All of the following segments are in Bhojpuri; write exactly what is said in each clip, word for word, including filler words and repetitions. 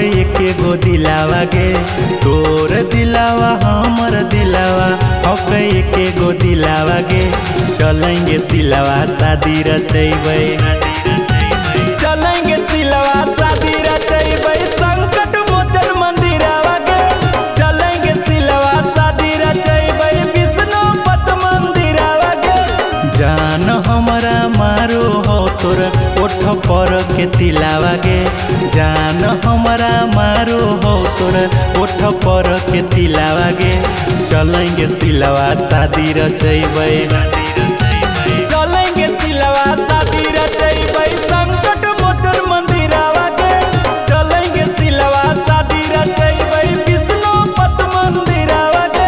एके गो दिलावा गे तोर दिलावा हमर दिलावा हक एके गो दिलावा गे चलेंगे सिलवा शादी रचैबै चलेंगे सिलवा शादी रचैबै संकट मोचन मंदिरवा गे चलेंगे सिलवा शादी रचैबै विष्णुपत मंदिरवा गे जान हमरा मारो हो तोर ओठ पर के तिलावा गे जान हमरा मारो हो तोर ओठ पर के तिलावा गे चलेंगे सिलवा शादी रचैबै चलेंगे सिलवा शादी रचैबै संकट मोचन मंदिरवा गे चलेंगे सिलवा शादी रचैबै विष्णुपत मंदिरवा गे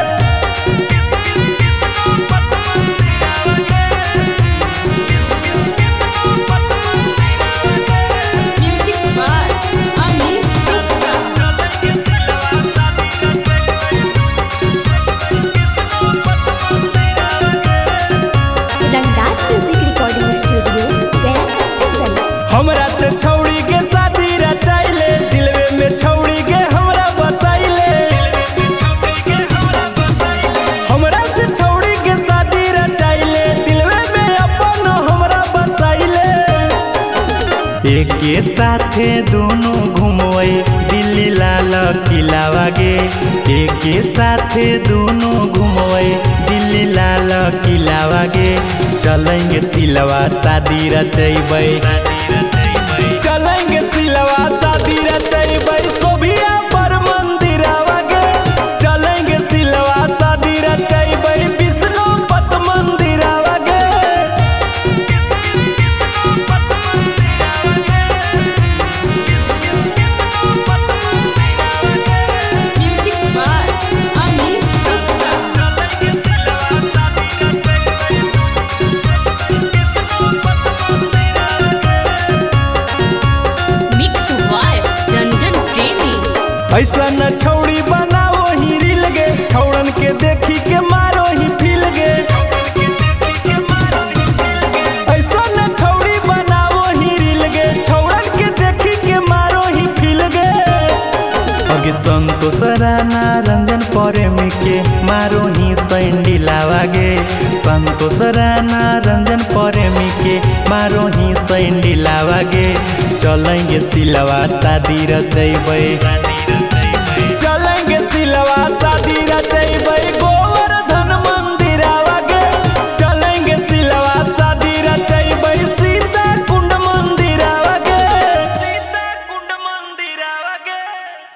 हमरा से छौड़ी के शादी रचाइले दिलवे में छौड़ी के हमरा बसाइले हमरा से छौड़ी के शादी रचाइले दिलवे में अपन हमरा बसाइले एके साथे दोनों घुमबै दिल्ली लाल किलावा गे एके साथे दोनों घुमबै दिल्ली लाल किलावा गे चलेंगे सिलवा शादी रचैबै चलेंगे सिलवा शादी रचैबै सोभिया पर मंदिरवा गे चलेंगे सिलवा शादी रचैबै विष्णुपत मंदिरवा गे ऐसा न छौड़ी बनाओ ही रिल गे छौड़न के देखी के मारो ही फिल गे ऐसा न छौड़ी बनाओ ही रिल गे छौड़न के देखी के मारो ही फिल गे अगे संतोष राणा रंजन प्रेमी के मारो ही सैंडिलावा गे संतोष राणा रंजन प्रेमी के मारो ही सैंडिलावा गे चलेंगे सिलवा शादी रचैबै